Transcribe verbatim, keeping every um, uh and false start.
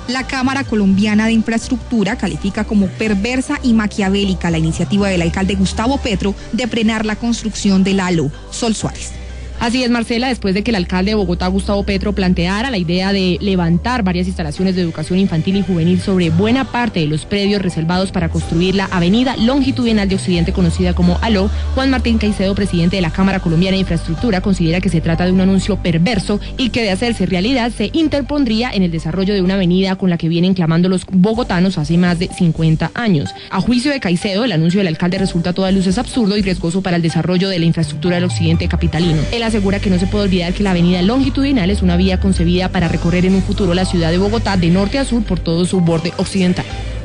La Cámara Colombiana de Infraestructura califica como perversa y maquiavélica la iniciativa del alcalde Gustavo Petro de frenar la construcción del halo. Sol Suárez. Así es, Marcela, después de que el alcalde de Bogotá, Gustavo Petro, planteara la idea de levantar varias instalaciones de educación infantil y juvenil sobre buena parte de los predios reservados para construir la avenida longitudinal de Occidente conocida como ALO, Juan Martín Caicedo, presidente de la Cámara Colombiana de Infraestructura, considera que se trata de un anuncio perverso y que de hacerse realidad se interpondría en el desarrollo de una avenida con la que vienen clamando los bogotanos hace más de cincuenta años. A juicio de Caicedo, el anuncio del alcalde resulta a todas luces absurdo y riesgoso para el desarrollo de la infraestructura del occidente capitalino. El asegura que no se puede olvidar que la avenida longitudinal es una vía concebida para recorrer en un futuro la ciudad de Bogotá de norte a sur por todo su borde occidental.